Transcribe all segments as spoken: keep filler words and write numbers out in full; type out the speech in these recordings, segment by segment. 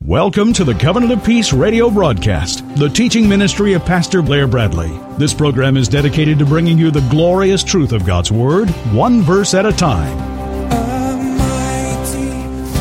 Welcome to the Covenant of Peace radio broadcast, the teaching ministry of Pastor Blair Bradley. This program is dedicated to bringing you the glorious truth of God's Word, one verse at a time. A mighty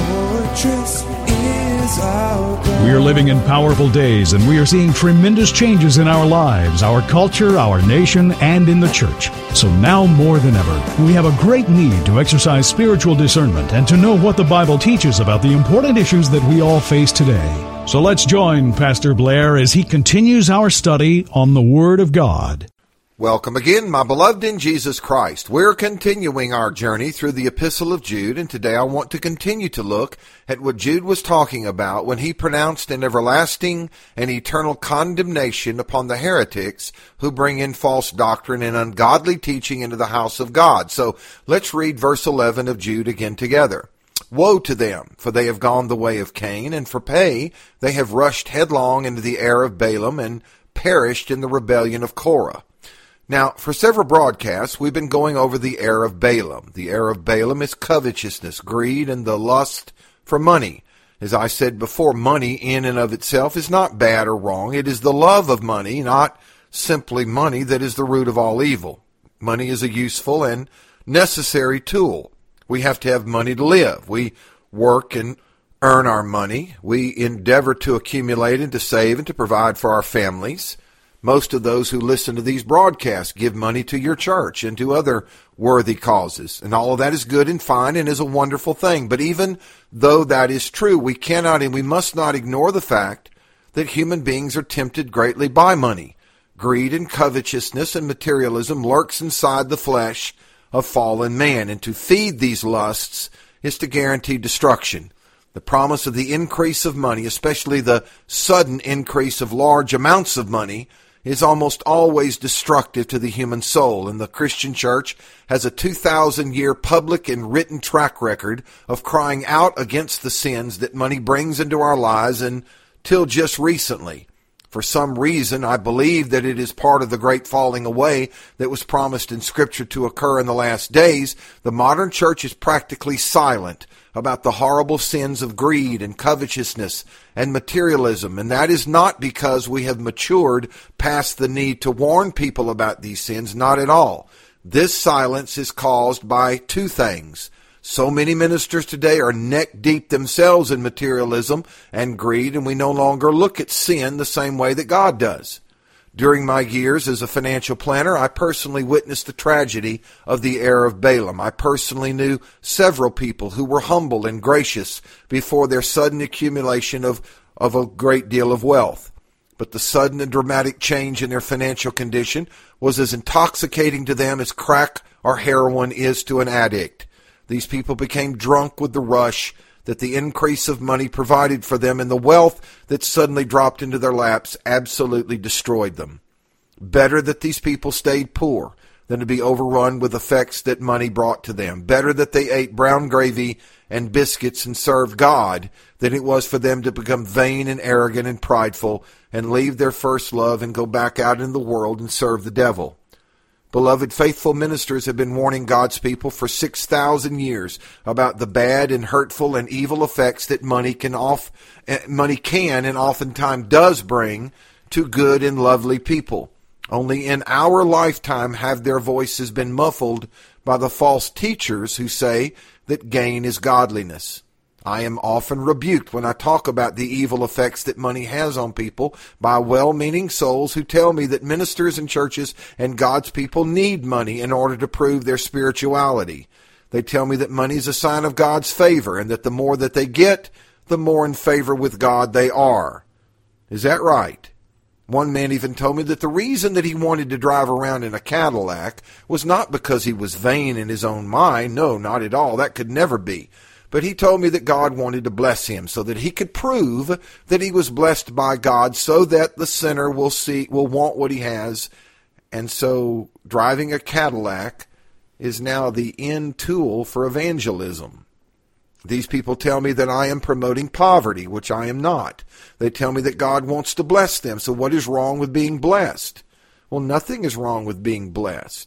fortress is our God. We are living in powerful days, and we are seeing tremendous changes in our lives, our culture, our nation, and in the church. So now more than ever, we have a great need to exercise spiritual discernment and to know what the Bible teaches about the important issues that we all face today. So let's join Pastor Blair as he continues our study on the Word of God. Welcome again, my beloved in Jesus Christ. We're continuing our journey through the Epistle of Jude, and today I want to continue to look at what Jude was talking about when he pronounced an everlasting and eternal condemnation upon the heretics who bring in false doctrine and ungodly teaching into the house of God. So let's read verse eleven of Jude again together. Woe to them, for they have gone the way of Cain, and for pay they have rushed headlong into the error of Balaam and perished in the rebellion of Korah. Now, for several broadcasts, we've been going over the error of Balaam. The error of Balaam is covetousness, greed, and the lust for money. As I said before, money in and of itself is not bad or wrong. It is the love of money, not simply money, that is the root of all evil. Money is a useful and necessary tool. We have to have money to live. We work and earn our money. We endeavor to accumulate and to save and to provide for our families. Most of those who listen to these broadcasts give money to your church and to other worthy causes. And all of that is good and fine and is a wonderful thing. But even though that is true, we cannot and we must not ignore the fact that human beings are tempted greatly by money. Greed and covetousness and materialism lurks inside the flesh of fallen man. And to feed these lusts is to guarantee destruction. The promise of the increase of money, especially the sudden increase of large amounts of money, is almost always destructive to the human soul, and the Christian church has a two thousand year public and written track record of crying out against the sins that money brings into our lives until just recently. For some reason, I believe that it is part of the great falling away that was promised in Scripture to occur in the last days. The modern church is practically silent about the horrible sins of greed and covetousness and materialism, and that is not because we have matured past the need to warn people about these sins, not at all. This silence is caused by two things. So many ministers today are neck deep themselves in materialism and greed, and we no longer look at sin the same way that God does. During my years as a financial planner, I personally witnessed the tragedy of the error of Balaam. I personally knew several people who were humble and gracious before their sudden accumulation of, of a great deal of wealth. But the sudden and dramatic change in their financial condition was as intoxicating to them as crack or heroin is to an addict. These people became drunk with the rush that the increase of money provided for them, and the wealth that suddenly dropped into their laps absolutely destroyed them. Better that these people stayed poor than to be overrun with effects that money brought to them. Better that they ate brown gravy and biscuits and served God than it was for them to become vain and arrogant and prideful and leave their first love and go back out in the world and serve the devil. Beloved, faithful ministers have been warning God's people for six thousand years about the bad and hurtful and evil effects that money can off, money can and oftentimes does bring to good and lovely people. Only in our lifetime have their voices been muffled by the false teachers who say that gain is godliness. I am often rebuked when I talk about the evil effects that money has on people by well-meaning souls who tell me that ministers and churches and God's people need money in order to prove their spirituality. They tell me that money is a sign of God's favor and that the more that they get, the more in favor with God they are. Is that right? One man even told me that the reason that he wanted to drive around in a Cadillac was not because he was vain in his own mind. No, not at all. That could never be. But he told me that God wanted to bless him so that he could prove that he was blessed by God so that the sinner will see, will want what he has. And so driving a Cadillac is now the end tool for evangelism. These people tell me that I am promoting poverty, which I am not. They tell me that God wants to bless them. So what is wrong with being blessed? Well, nothing is wrong with being blessed.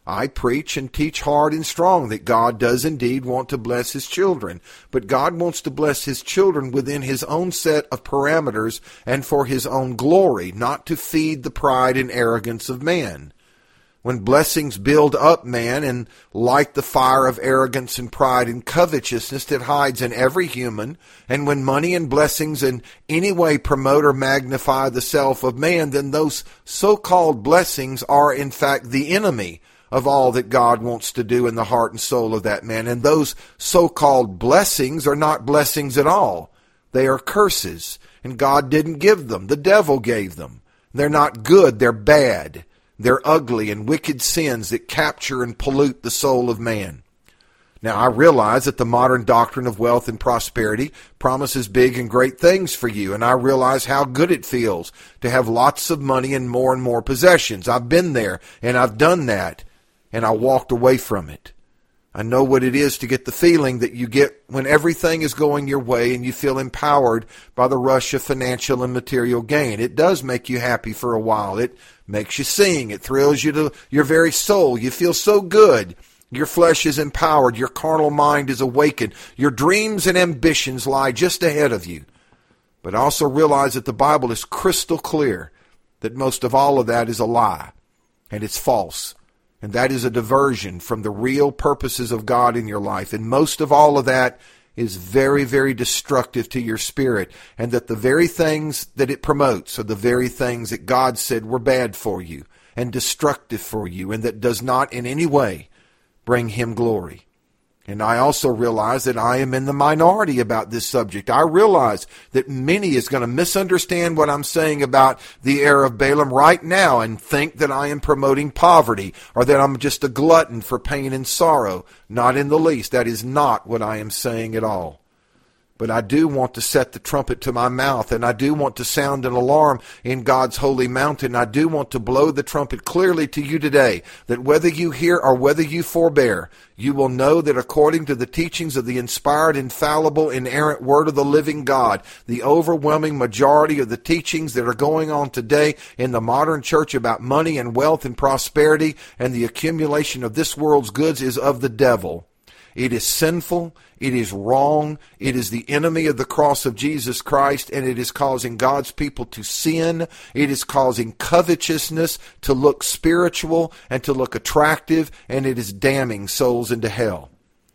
I preach and teach hard and strong that God does indeed want to bless his children, but God wants to bless his children within his own set of parameters and for his own glory, not to feed the pride and arrogance of man. When blessings build up man and light the fire of arrogance and pride and covetousness that hides in every human, and when money and blessings in any way promote or magnify the self of man, then those so-called blessings are in fact the enemy of all that God wants to do in the heart and soul of that man. And those so-called blessings are not blessings at all. They are curses, and God didn't give them. The devil gave them. They're not good, they're bad. They're ugly and wicked sins that capture and pollute the soul of man. Now, I realize that the modern doctrine of wealth and prosperity promises big and great things for you, and I realize how good it feels to have lots of money and more and more possessions. I've been there, and I've done that, and I walked away from it. I know what it is to get the feeling that you get when everything is going your way and you feel empowered by the rush of financial and material gain. It does make you happy for a while. It makes you sing. It thrills you to your very soul. You feel so good. Your flesh is empowered. Your carnal mind is awakened. Your dreams and ambitions lie just ahead of you. But also realize that the Bible is crystal clear that most of all of that is a lie and it's false. And that is a diversion from the real purposes of God in your life. And most of all of that is very, very destructive to your spirit. And that the very things that it promotes are the very things that God said were bad for you and destructive for you, and that does not in any way bring him glory. And I also realize that I am in the minority about this subject. I realize that many is going to misunderstand what I'm saying about the heir of Balaam right now and think that I am promoting poverty or that I'm just a glutton for pain and sorrow. Not in the least. That is not what I am saying at all. But I do want to set the trumpet to my mouth, and I do want to sound an alarm in God's holy mountain. I do want to blow the trumpet clearly to you today, that whether you hear or whether you forbear, you will know that according to the teachings of the inspired, infallible, inerrant Word of the living God, the overwhelming majority of the teachings that are going on today in the modern church about money and wealth and prosperity and the accumulation of this world's goods is of the devil. It is sinful, it is wrong, it is the enemy of the cross of Jesus Christ, and it is causing God's people to sin. It is causing covetousness to look spiritual and to look attractive, and it is damning souls into hell.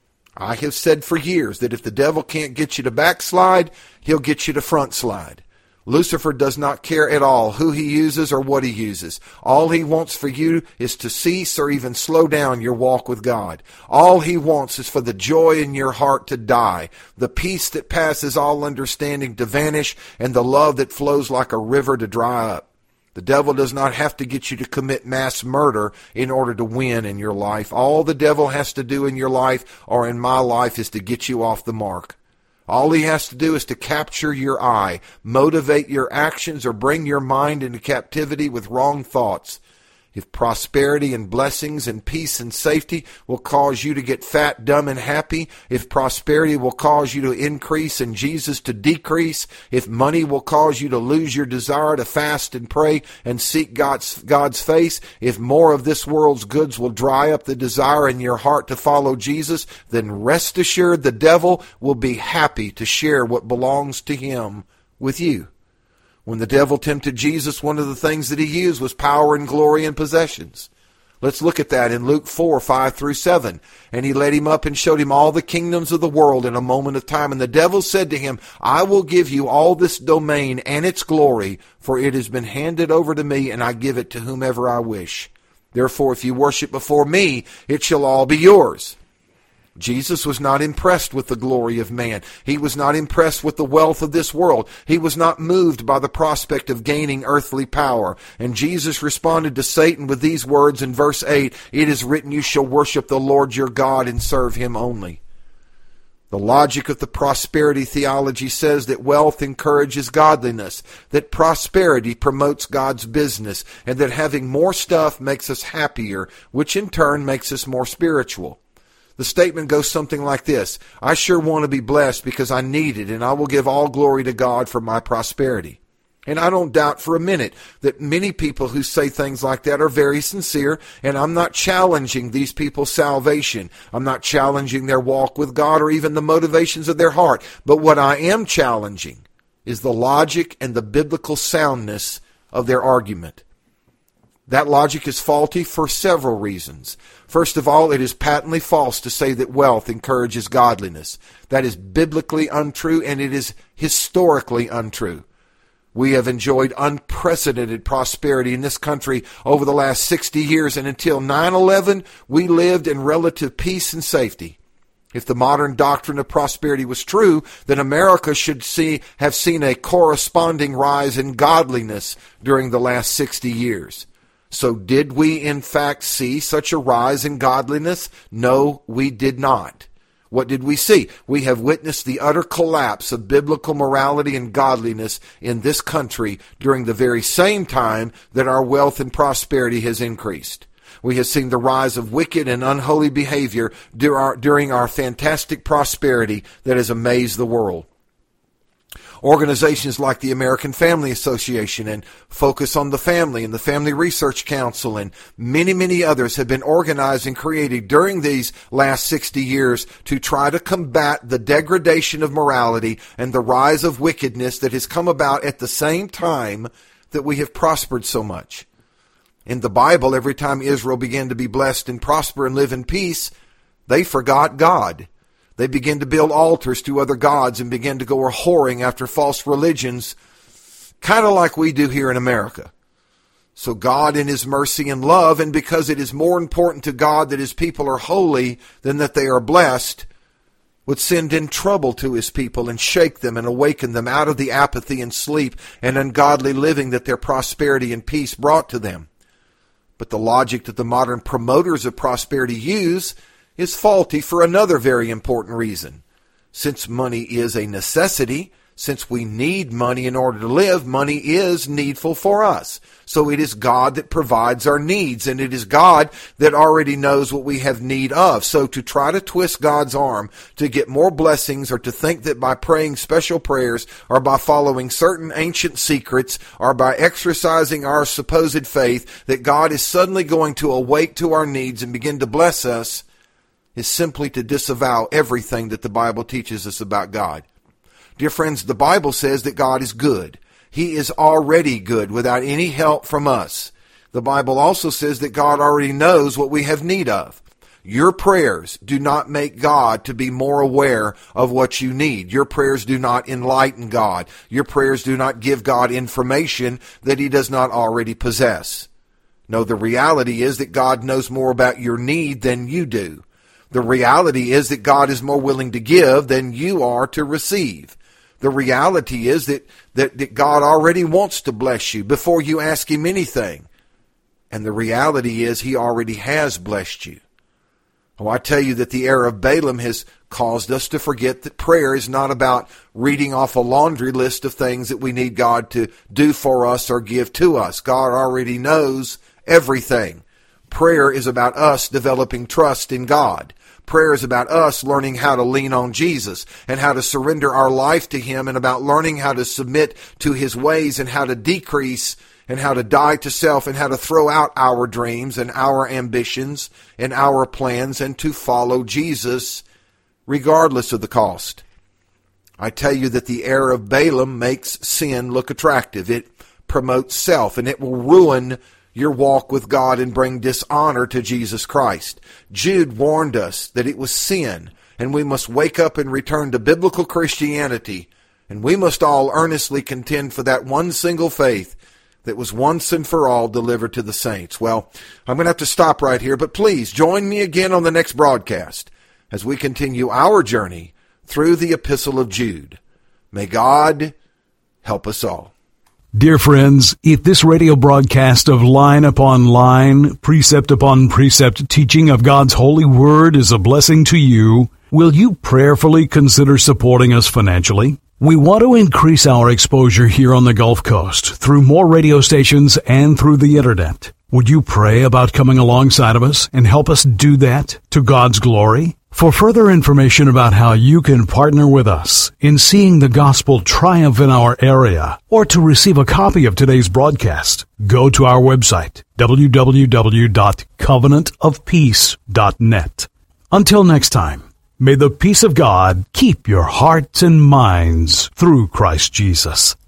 I have said for years that if the devil can't get you to backslide, he'll get you to front slide. Lucifer does not care at all who he uses or what he uses. All he wants for you is to cease or even slow down your walk with God. All he wants is for the joy in your heart to die, the peace that passes all understanding to vanish, and the love that flows like a river to dry up. The devil does not have to get you to commit mass murder in order to win in your life. All the devil has to do in your life or in my life is to get you off the mark. All he has to do is to capture your eye, motivate your actions, or bring your mind into captivity with wrong thoughts. If prosperity and blessings and peace and safety will cause you to get fat, dumb, and happy, if prosperity will cause you to increase and Jesus to decrease, if money will cause you to lose your desire to fast and pray and seek God's, God's face, if more of this world's goods will dry up the desire in your heart to follow Jesus, then rest assured the devil will be happy to share what belongs to him with you. When the devil tempted Jesus, one of the things that he used was power and glory and possessions. Let's look at that in Luke four, five through seven. And he led him up and showed him all the kingdoms of the world in a moment of time. And the devil said to him, I will give you all this domain and its glory, for it has been handed over to me, and I give it to whomever I wish. Therefore, if you worship before me, it shall all be yours. Jesus was not impressed with the glory of man. He was not impressed with the wealth of this world. He was not moved by the prospect of gaining earthly power. And Jesus responded to Satan with these words in verse eight, It is written, you shall worship the Lord your God and serve him only. The logic of the prosperity theology says that wealth encourages godliness, that prosperity promotes God's business, and that having more stuff makes us happier, which in turn makes us more spiritual. The statement goes something like this, I sure want to be blessed because I need it, and I will give all glory to God for my prosperity. And I don't doubt for a minute that many people who say things like that are very sincere, and I'm not challenging these people's salvation. I'm not challenging their walk with God or even the motivations of their heart. But what I am challenging is the logic and the biblical soundness of their argument. That logic is faulty for several reasons. First of all, it is patently false to say that wealth encourages godliness. That is biblically untrue, and it is historically untrue. We have enjoyed unprecedented prosperity in this country over the last sixty years, and until nine eleven, we lived in relative peace and safety. If the modern doctrine of prosperity was true, then America should see have seen a corresponding rise in godliness during the last sixty years. So did we in fact see such a rise in godliness? No, we did not. What did we see? We have witnessed the utter collapse of biblical morality and godliness in this country during the very same time that our wealth and prosperity has increased. We have seen the rise of wicked and unholy behavior during our fantastic prosperity that has amazed the world. Organizations like the American Family Association and Focus on the Family and the Family Research Council and many, many others have been organized and created during these last sixty years to try to combat the degradation of morality and the rise of wickedness that has come about at the same time that we have prospered so much. In the Bible, every time Israel began to be blessed and prosper and live in peace, they forgot God. They began to build altars to other gods and began to go whoring after false religions, kind of like we do here in America. So God in His mercy and love, and because it is more important to God that His people are holy than that they are blessed, would send in trouble to His people and shake them and awaken them out of the apathy and sleep and ungodly living that their prosperity and peace brought to them. But the logic that the modern promoters of prosperity use is faulty for another very important reason. Since money is a necessity, since we need money in order to live, money is needful for us. So it is God that provides our needs, and it is God that already knows what we have need of. So to try to twist God's arm to get more blessings, or to think that by praying special prayers, or by following certain ancient secrets, or by exercising our supposed faith, that God is suddenly going to awake to our needs and begin to bless us, is simply to disavow everything that the Bible teaches us about God. Dear friends, the Bible says that God is good. He is already good without any help from us. The Bible also says that God already knows what we have need of. Your prayers do not make God to be more aware of what you need. Your prayers do not enlighten God. Your prayers do not give God information that He does not already possess. No, the reality is that God knows more about your need than you do. The reality is that God is more willing to give than you are to receive. The reality is that, that, that God already wants to bless you before you ask Him anything. And the reality is He already has blessed you. Oh, I tell you that the error of Balaam has caused us to forget that prayer is not about reading off a laundry list of things that we need God to do for us or give to us. God already knows everything. Prayer is about us developing trust in God. Prayer is about us learning how to lean on Jesus and how to surrender our life to Him, and about learning how to submit to His ways and how to decrease and how to die to self and how to throw out our dreams and our ambitions and our plans and to follow Jesus regardless of the cost. I tell you that the error of Balaam makes sin look attractive. It promotes self, and it will ruin your walk with God and bring dishonor to Jesus Christ. Jude warned us that it was sin, and we must wake up and return to biblical Christianity, and we must all earnestly contend for that one single faith that was once and for all delivered to the saints. Well, I'm going to have to stop right here, but please join me again on the next broadcast as we continue our journey through the Epistle of Jude. May God help us all. Dear friends, if this radio broadcast of line upon line, precept upon precept teaching of God's holy word is a blessing to you, will you prayerfully consider supporting us financially? We want to increase our exposure here on the Gulf Coast through more radio stations and through the Internet. Would you pray about coming alongside of us and help us do that to God's glory? For further information about how you can partner with us in seeing the gospel triumph in our area, or to receive a copy of today's broadcast, go to our website, w w w dot covenant of peace dot net. Until next time, may the peace of God keep your hearts and minds through Christ Jesus.